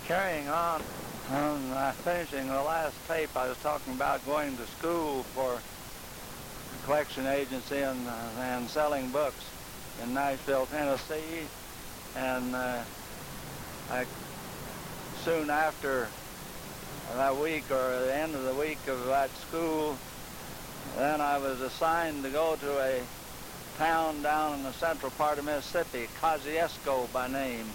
Carrying on finishing the last tape, I was talking about going to school for a collection agency and selling books in Nashville, Tennessee. And soon after that week, or the end of the week of that school, then I was assigned to go to a town down in the central part of Mississippi, Kosciusko by name,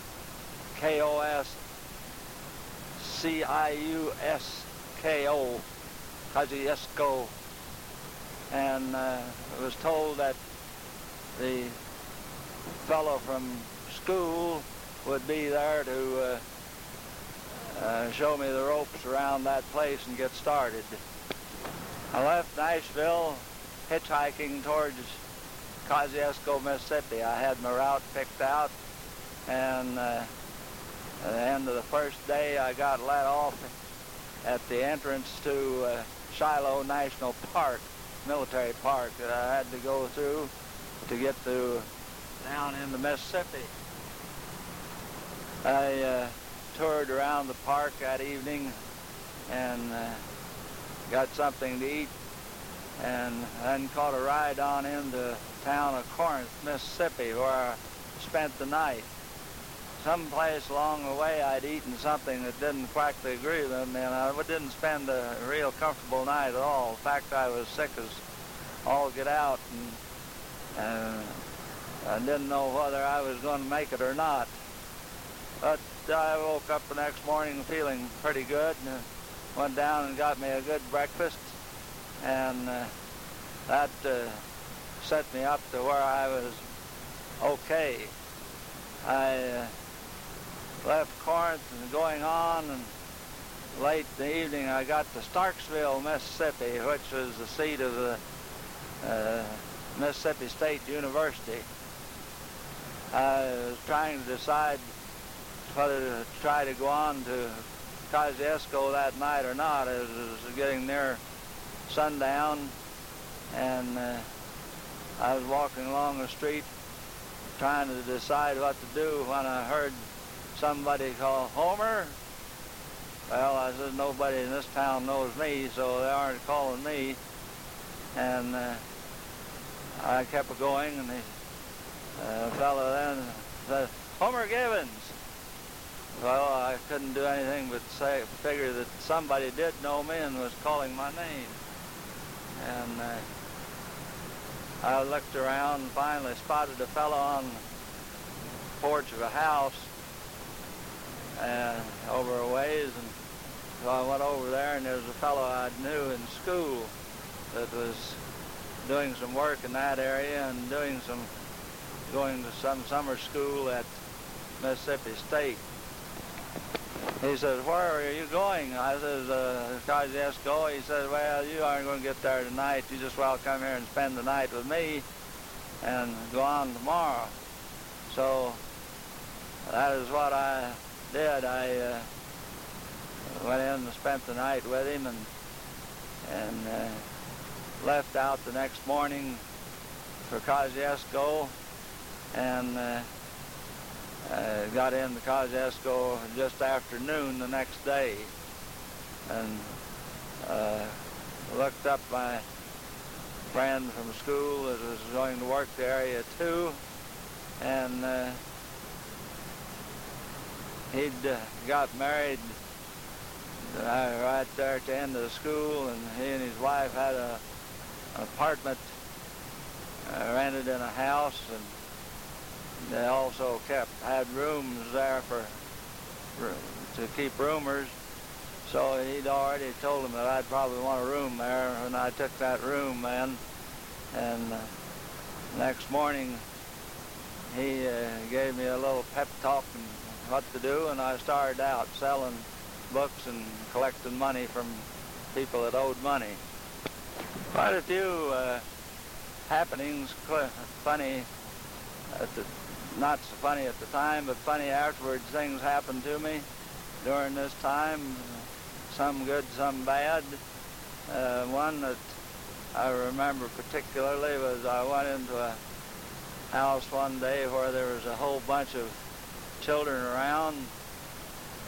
K-O-S-C-I-U-S-K-O, Kosciusko. And I was told that the fellow from school would be there to show me the ropes around that place and get started. I left Nashville hitchhiking towards Kosciusko, Mississippi. I had my route picked out, and at the end of the first day I got let off at the entrance to Shiloh National Park, military park, that I had to go through to get to down into Mississippi. I toured around the park that evening and got something to eat, and then caught a ride on into the town of Corinth, Mississippi, where I spent the night. Someplace along the way I'd eaten something that didn't quite agree with me, and I didn't spend a real comfortable night at all. In fact, I was sick as all get out, and I didn't know whether I was going to make it or not. But I woke up the next morning feeling pretty good, and went down and got me a good breakfast, and that set me up to where I was okay. I left Corinth and going on, and late in the evening I got to Starksville, Mississippi, which was the seat of the Mississippi State University. I was trying to decide whether to try to go on to Kosciusko that night or not. It was getting near sundown, and I was walking along the street trying to decide what to do when I heard somebody call, "Homer?" Well, I said, nobody in this town knows me, so they aren't calling me. And I kept going, and the fellow then said, "Homer Gibbons." Well, I couldn't do anything but figure that somebody did know me and was calling my name. And I looked around and finally spotted a fellow on the porch of a house over a ways, and so I went over there, and there was a fellow I knew in school that was doing some work in that area and going to some summer school at Mississippi State. He says, "Where are you going?" I says, "Kosciusko." He says, "Well, you aren't going to get there tonight. You just well come here and spend the night with me and go on tomorrow." So that is what I did. I went in and spent the night with him, and left out the next morning for Kosciusko, and got into Kosciusko just after noon the next day, and looked up my friend from school that was going to work the area too, and he'd got married right there at the end of the school, and he and his wife had an apartment rented in a house, and they also had rooms there to keep roomers. So he'd already told them that I'd probably want a room there, and I took that room then. And next morning he gave me a little pep talk and what to do, and I started out selling books and collecting money from people that owed money. Quite a few happenings, funny not so funny at the time, but funny afterwards. Things happened to me during this time, some good, some bad. One that I remember particularly was I went into a house one day where there was a whole bunch of children around,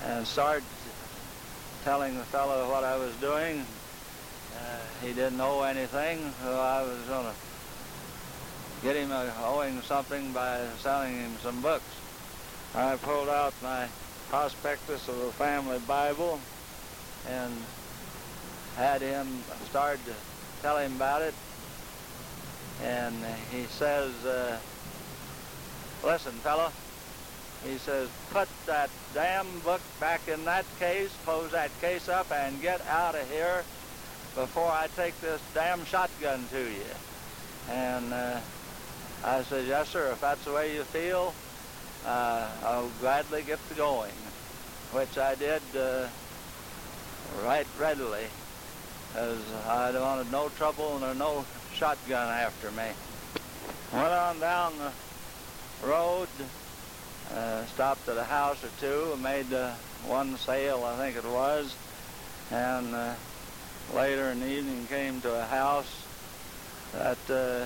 and started telling the fellow what I was doing. He didn't owe anything, so I was going to get him owing something by selling him some books. I pulled out my prospectus of the family Bible and had him start to tell him about it. And he says, listen, fella, he says, put that damn book back in that case, close that case up, and get out of here before I take this damn shotgun to you. And I said, yes, sir, if that's the way you feel, I'll gladly get to going, which I did right readily, as I wanted no trouble and no shotgun after me. Went on down the road, stopped at a house or two, made one sale, I think it was, and later in the evening came to a house that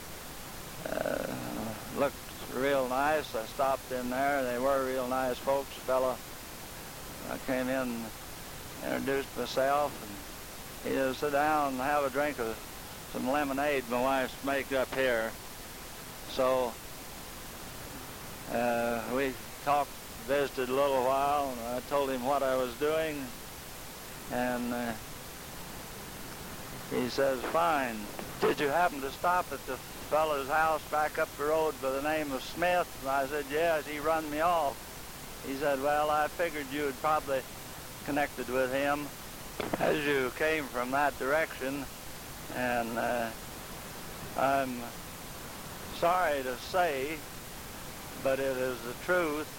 looked real nice. I stopped in there. They were real nice folks. A fellow came in, introduced myself, and he said, sit down and have a drink of some lemonade my wife's make up here. So we talked, visited a little while, and I told him what I was doing, and he says, fine. Did you happen to stop at the fellow's house back up the road by the name of Smith? And I said, yes, he run me off. He said, well, I figured you had probably connected with him as you came from that direction, and I'm sorry to say, but it is the truth.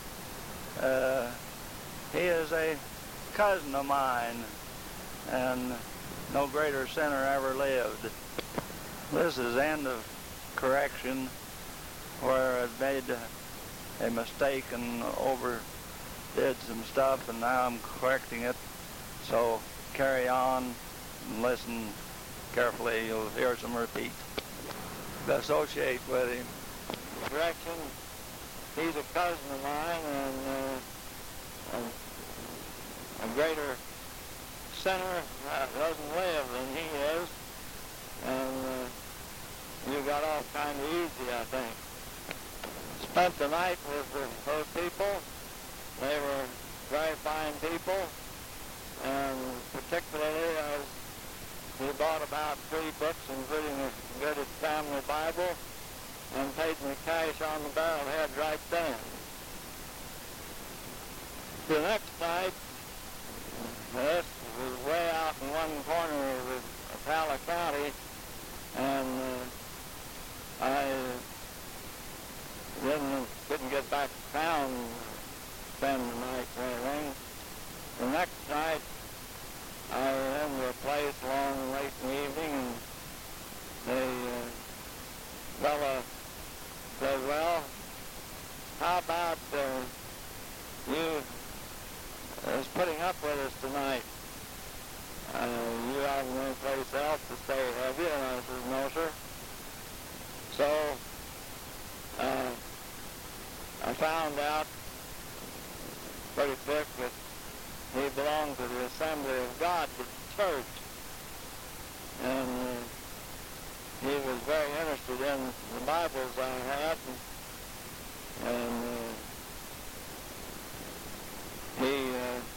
He is a cousin of mine, and no greater sinner ever lived. This is end of correction, where I made a mistake and overdid some stuff, and now I'm correcting it. So carry on and listen carefully. You'll hear some repeat. Associate with him. Correction. He's a cousin of mine, and a greater sinner doesn't live than he is, and you got off kind of easy, I think. Spent the night with those people. They were very fine people, and particularly he bought about 3 books, including a good family Bible, and paid me cash on the barrelhead right then. The next night, this was way out in one corner of Ocala County, and I didn't get back to town and spend the night or anything. The next night, I went to a place along late in the evening, and the fella said, well, how about you putting up with us tonight? You haven't any place else to stay, have you? And I said, no, sir. So I found out pretty quick that he belonged to the Assembly of God, the church. And he was very interested in the Bibles I had. And he,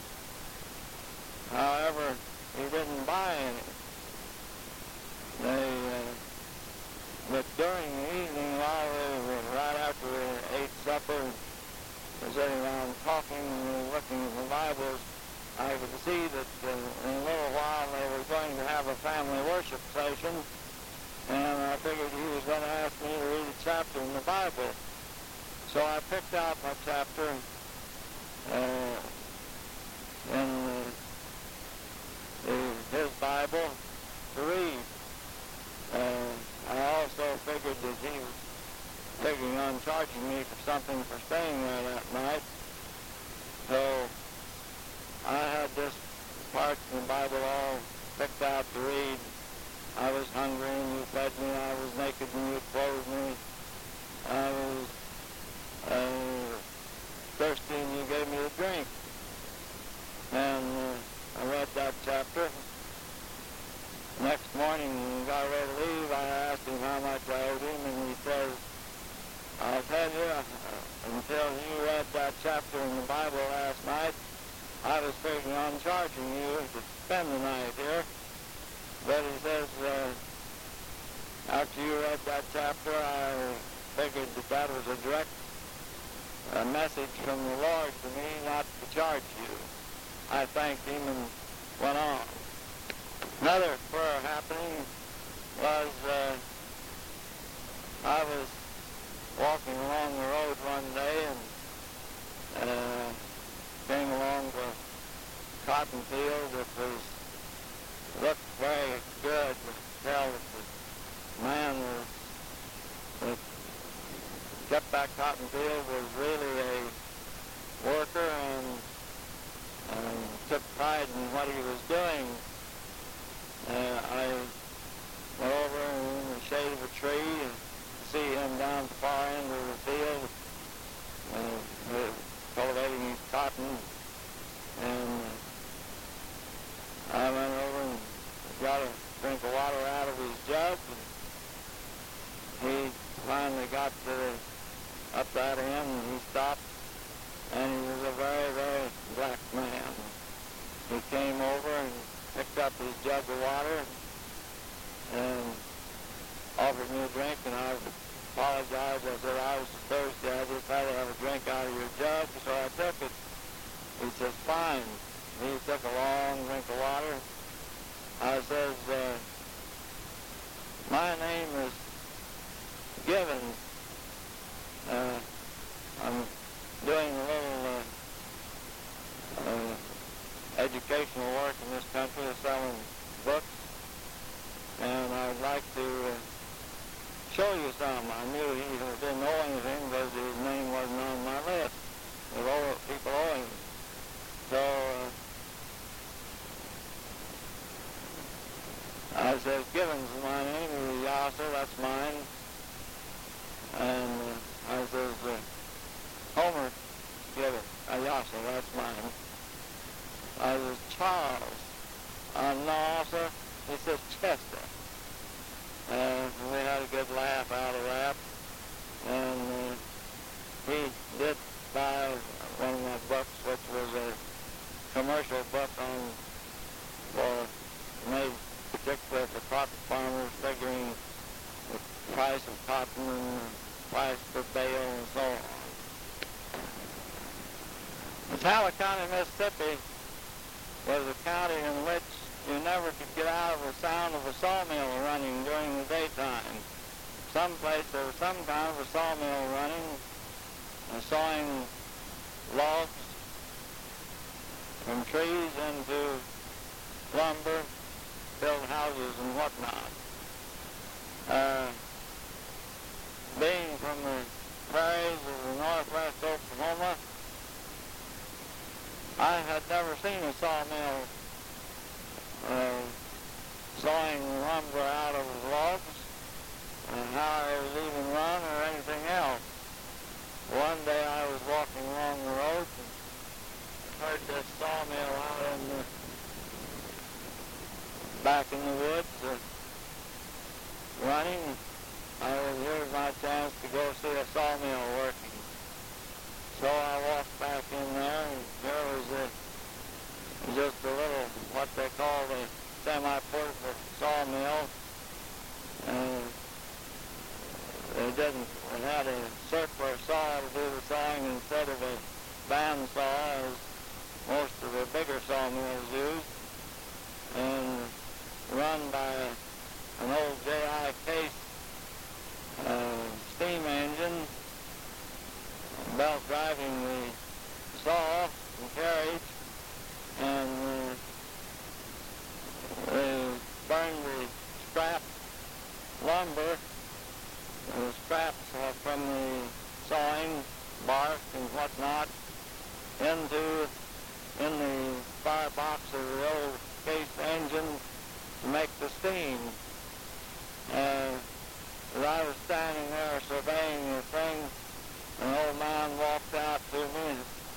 however, he didn't buy any. But during the evening, while we were right after we ate supper, was sitting around talking and looking at the Bibles, I could see that in a little while they were going to have a family worship session, and I figured he was going to ask me to read a chapter in the Bible. So I picked out my chapter in his Bible to read. I also figured that he was figuring on charging me for something for staying there that night. So I had this part in the Bible all picked out to read. I was hungry and you fed me. I was naked and you clothed me. I was thirsty and you gave me a drink. Bible last night, I was figuring on charging you to spend the night here. But he says, after you read that chapter, I figured that that was a direct message from the Lord to me not to charge you. I thanked him and went on. Another prayer happening was I was walking along the road one day and came along the cotton field that looked very good. You could tell that the man that kept that cotton field was really a worker and took pride in what he was doing. I went over in the shade of a tree and see him down the far end of the field cultivating his cotton, and I went over and got a drink of water out of his jug, and he finally got up that end and he stopped, and he was a very, very black man. He came over and picked up his jug of water and offered me a drink, and I apologized. I said, I was thirsty. I just had to have a drink out of your jug, so I took it. He says, fine. He took a long drink of water. I says, my name is Givens. I'm doing a little educational work in this country, selling books, and I'd like to show you some. I knew he didn't know anything because his name wasn't on my list of people owing. So I said, Givens is my name. He said, yeah, sir, that's mine. And I says, Homer Givens. Yeah, sir, that's mine. I says, Charles. No, sir. He says, Chester. We had a good laugh out of that. And he did buy one of my books, which was a commercial book made particularly for cotton farmers, figuring the price of cotton and the price per bale and so on. Talbot County, Mississippi was a county in which you never could get out of the sound of a sawmill running during the daytime. Someplace there was some kind of a sawmill running, sawing logs from trees into lumber, build houses and whatnot. Being from the prairies of the northwest Oklahoma, I had never seen a sawmill sawing lumber out of logs, how it was even run or anything else. One day I was walking along the road and heard this sawmill out back in the woods running. Here's my chance to go see a sawmill working. So I walked back in there, and there was just a little, what they call the semi-portable sawmill. It had a circular saw to do the sawing instead of a band saw, as most of the bigger sawmills use, and run by an old J.I. Case steam engine, belt driving the saw and carriage, and they burned the scrap lumber, the scraps from the sawing, bark and whatnot, in the firebox of the old Case engine to make the steam. As I was standing there surveying the thing, an old man walked out to me,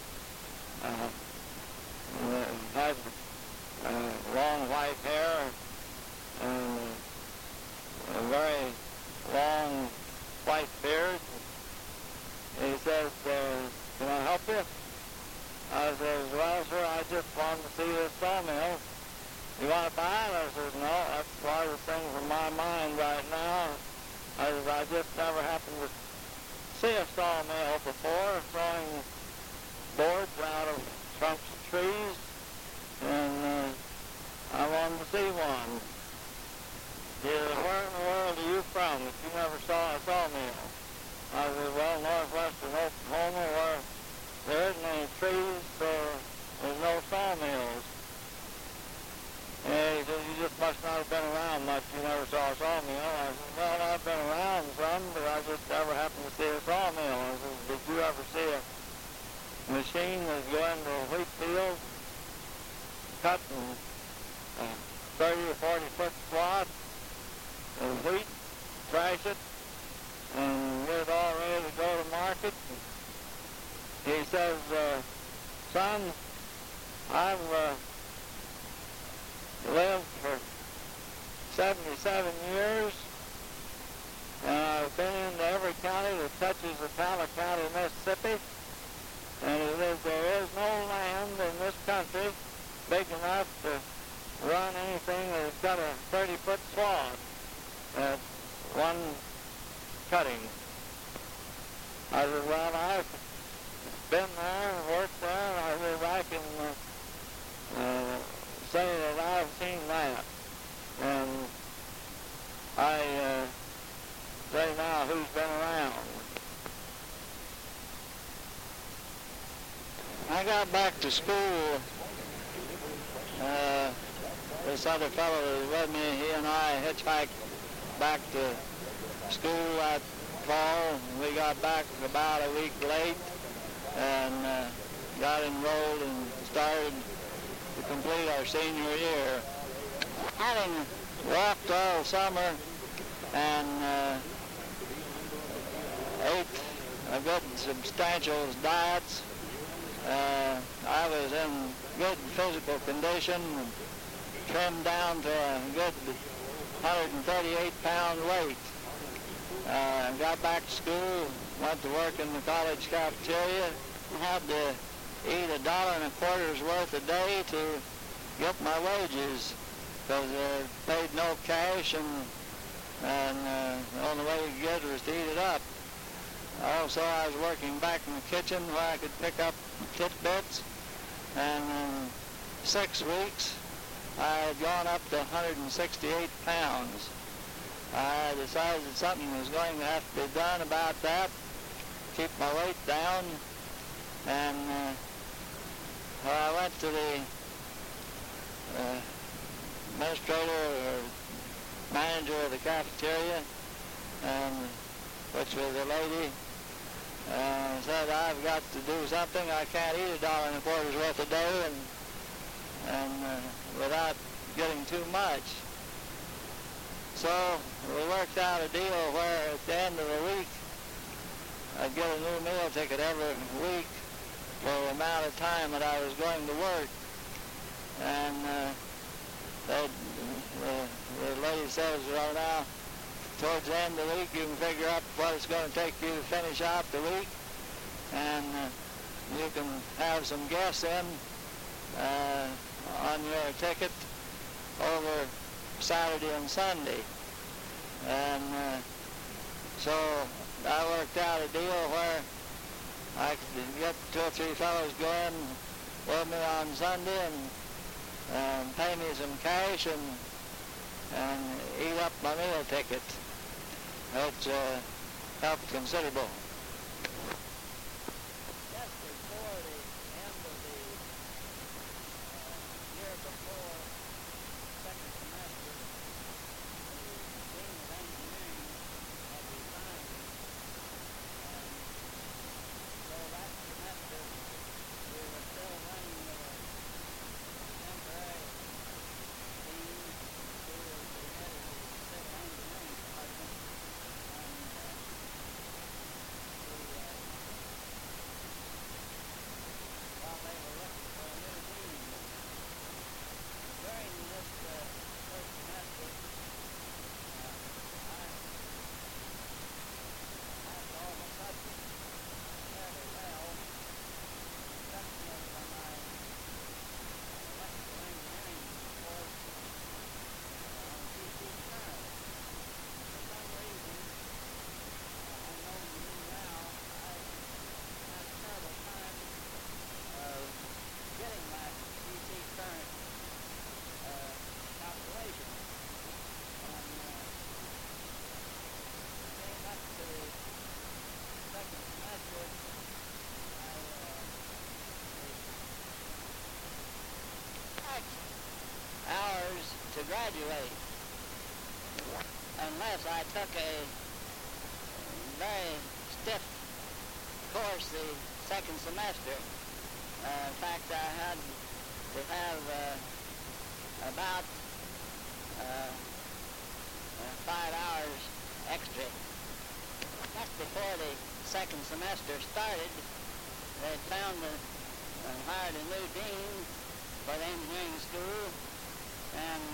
had long white hair and a very long white beard. He says, can I help you? I says, well, sir, I just wanted to see this sawmill. You want to buy it? I says, no, that's the farthest thing from my mind right now. I says, I just never happened to see a sawmill before, throwing boards out of trunks of trees, and I wanted to see one. He said, where in the world are you from if you never saw a sawmill? I said, well, northwestern Oklahoma, where there isn't any trees, so there's no sawmills. And he said, you just must not have been around much. You never saw a sawmill. I said, well, I've been around some, but I just never happened to see a sawmill. I said, did you ever see a machine that's going to a wheat field, cutting 30 or 40 foot swath of wheat, thrash it, and get it all ready to go to market? He says, son, I've lived for 77 years, and I've been into every county that touches the Tyler County, Mississippi, and he says there is no land in this country big enough to run anything that's got a 30-foot swath at one cutting. I said, well, I've been there and worked there, and I said, I can say that I've seen that. And I say now, who's been around? I got back to school. This other fellow that was with me, he and I hitchhiked back to school that fall. We got back about a week late and got enrolled and started to complete our senior year. Having walked all summer and ate a good substantial diets, I was in good physical condition, trimmed down to a good 138-pound weight. Got back to school, went to work in the college cafeteria, had to eat $1.25 worth a day to get my wages, because paid no cash, and the only way you could get it was to eat it up. Also, I was working back in the kitchen where I could pick up tidbits, and in 6 weeks I had gone up to 168 pounds. I decided that something was going to have to be done about that, keep my weight down, and I went to the administrator or manager of the cafeteria, and which was a lady, said, I've got to do something. I can't eat $1.25 worth a day and without getting too much. So we worked out a deal where at the end of the week I'd get a new meal ticket every week for the amount of time that I was going to work. And the lady says, well, now, towards the end of the week, you can figure out what it's going to take you to finish out the week, and you can have some guests in on your ticket over Saturday and Sunday. And so I worked out a deal where I could get 2 or 3 fellows go in with me on Sunday and pay me some cash and eat up my meal ticket. Which helped considerable. Just before the end of the year before, second semester, the Dean of Engineering had resigned, and so that semester we were still running with a temporary dean who was the head of the civil engineering department. hours to graduate, unless I took a very stiff course the second semester. In fact, I had to have about 5 hours extra. Just before the second semester started, they found hired a new dean for the engineering school, and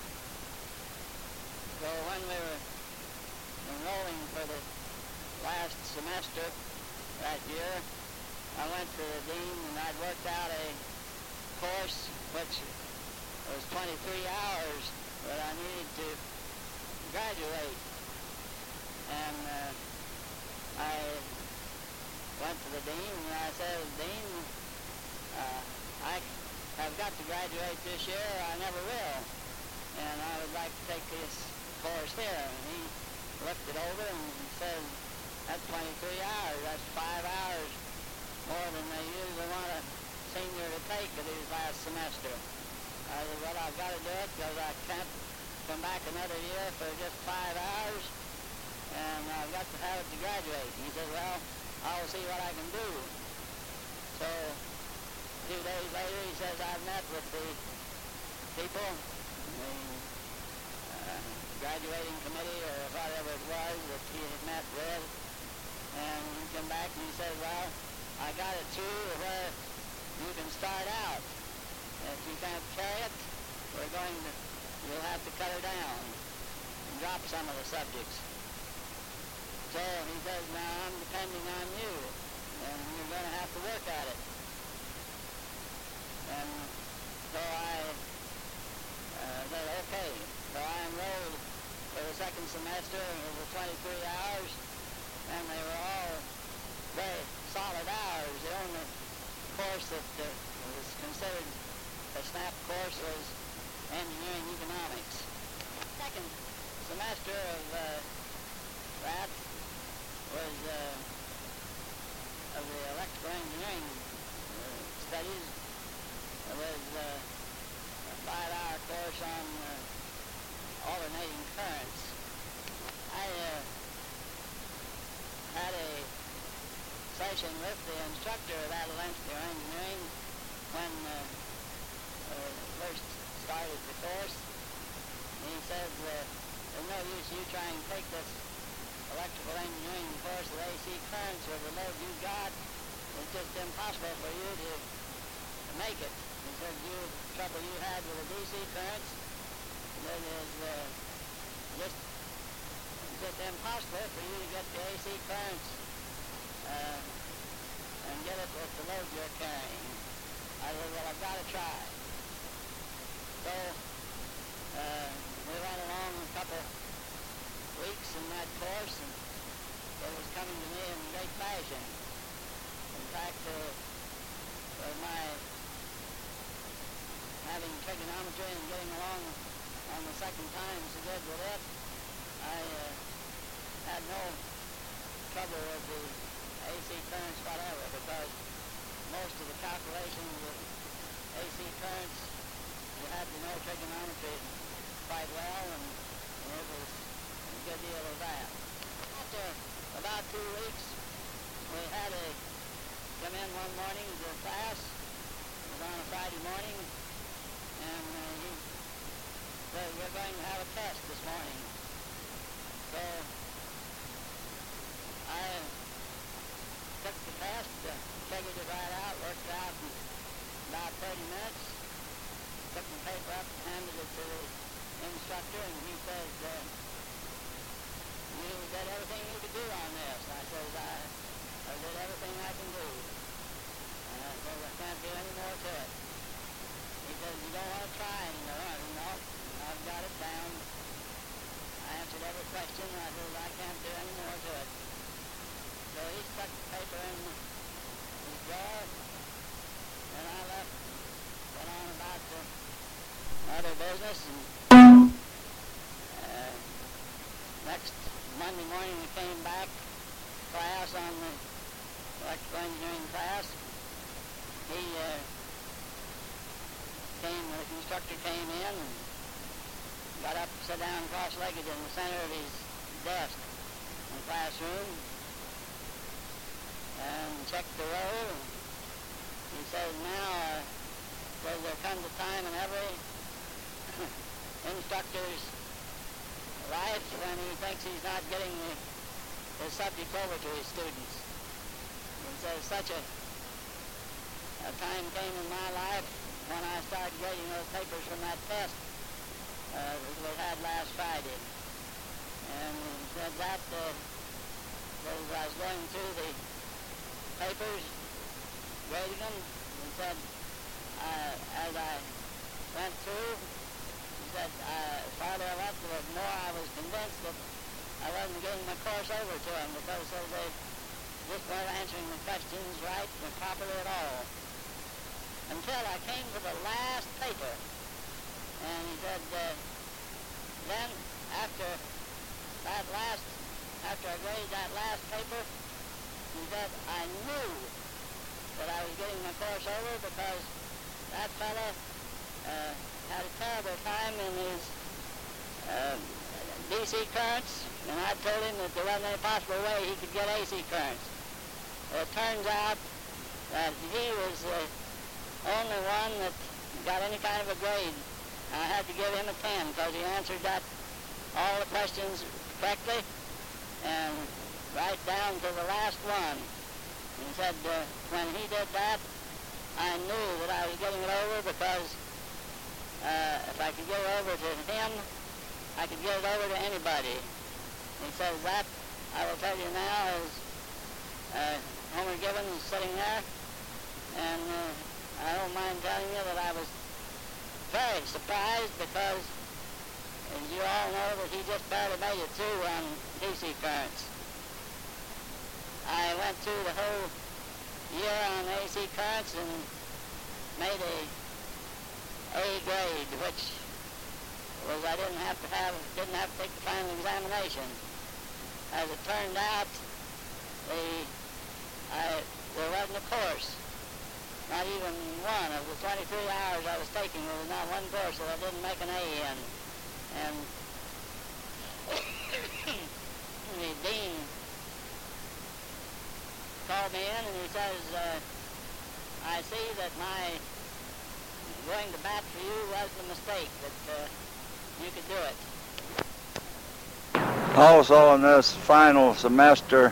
so when we were enrolling for the last semester that year, I went to the dean and I'd worked out a course which was 23 hours that I needed to graduate. And I went to the dean and I said, "Dean, I have got to graduate this year, I never will, and I would like to take this course here." And he looked it over and said, "That's 23 hours, that's 5 hours more than they usually want a senior to take at his last semester." I said, "Well, I've got to do it because I can't come back another year for just 5 hours, and I've got to have it to graduate." And he said, "Well, I'll see what I can do." So 2 days later, he says, "I've met with the people, the graduating committee or whatever it was that he had met with," and he came back and he said, "Well, I got it through where you can start out. If you can't carry it, you'll have to cut her down and drop some of the subjects." So he says, "Now I'm depending on you, and you're going to have to work at it." And so I said, "Okay." So I enrolled for the second semester. It was 23 hours, and they were all very solid hours. The only course that was considered a snap course was engineering economics. Second semester of that was of the electrical engineering studies. It was a 5-hour course on alternating currents. I had a session with the instructor of that electrical engineering when first started the course. And he said, "There's no use you trying to take this electrical engineering course with AC currents with the load you got. It's just impossible for you to make it." He said, "The trouble you had with the DC currents, it is just impossible for you to get the AC currents and get it with the load you're carrying." I said, "Well, I've got to try." So we went along a couple weeks in that course, and it was coming to me in great fashion. In fact, with my having trigonometry and getting along on the second time so good with it, I had no trouble with the AC currents whatever, because most of the calculations with AC currents, you had to know trigonometry quite well, and it was a good deal of that. After about 2 weeks, we had a come in one morning to class. It was on a Friday morning, and he said, "We're going to have a test this morning." So I took the test, figured it right out, worked it out in about 30 minutes, took the paper up and handed it to the instructor, and he says, "You did everything you could do on this." I says, I did everything I can do. And I said, "I can't do any more to it." He says, "You don't want to try anymore?" I said, "No, I've got it down. I answered every question, and I said, I can't do any more to it." So he stuck the paper in his drawer, and I went on about the other business, and next Monday morning we came back class on the electrical engineering class. The instructor came in and got up, sat down cross-legged in the center of his desk in the classroom, and checked the roll. He says, now, does there comes a time in every instructor's life when he thinks he's not getting his subject over to his students. He says, such a time came in my life when I started grading those papers from that test that we had last Friday. And he said that as I was going through the papers, grading them, he said, as I went through, he said, farther I went, the more I was convinced that I wasn't getting my course over to them because they just weren't answering the questions right and properly at all. Until I came to the last paper, and he said, then after I graded that last paper, he said, I knew that I was getting my course over because that fellow had a terrible time in his DC currents, and I told him that there wasn't any possible way he could get AC currents. It turns out that he was the only one that got any kind of a grade. I had to give him a 10 because he answered all the questions correctly and right down to the last one. He said when he did that, I knew that I was getting it over because if I could get it over to him, I could get it over to anybody. He says that, I will tell you now, is Homer Gibbons sitting there, and I don't mind telling you that I was very surprised because, as you all know, that he just barely made it through on DC currents. I went through the whole year on AC currents and made A grade, which was I didn't have to take the final examination. As it turned out, there wasn't a course. Not even one of the 23 hours I was taking. There was not one course that I didn't make an A in. And the dean called me in and he says, I see that my going to bat for you was a mistake, that you could do it. Also in this final semester,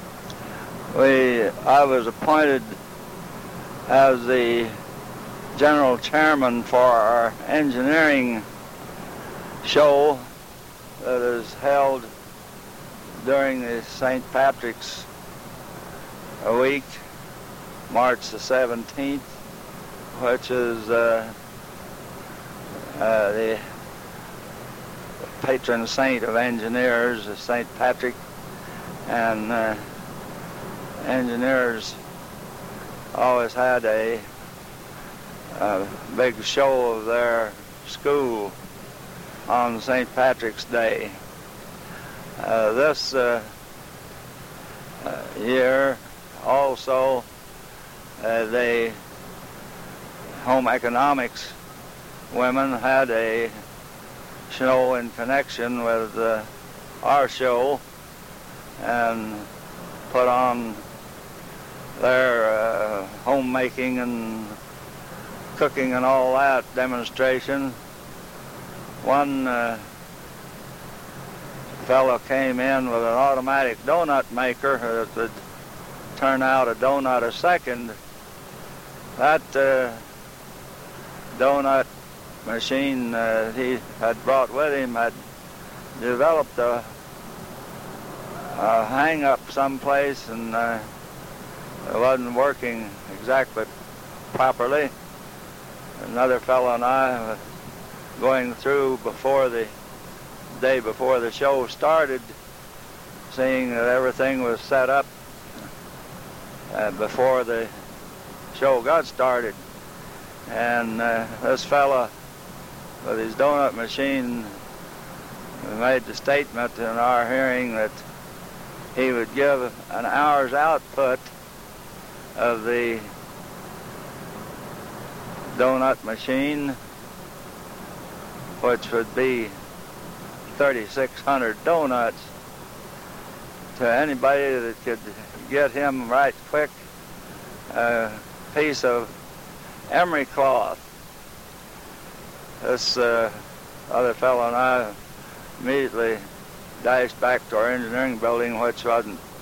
I was appointed as the general chairman for our engineering show that is held during the St. Patrick's week, March the 17th, which is the patron saint of engineers, St. Patrick, and engineers always had a big show of their school on St. Patrick's Day. This year also the home economics women had a show in connection with our show and put on their homemaking and cooking and all that demonstration. One fellow came in with an automatic donut maker that would turn out a donut a second. That donut machine he had brought with him had developed a hang-up someplace, and it wasn't working exactly properly. Another fellow and I were going through before the day before the show started, seeing that everything was set up before the show got started. And this fella with his donut machine made the statement in our hearing that he would give an hour's output of the donut machine, which would be 3,600 donuts to anybody that could get him right quick a piece of emery cloth. This other fellow and I immediately dashed back to our engineering building, which wasn't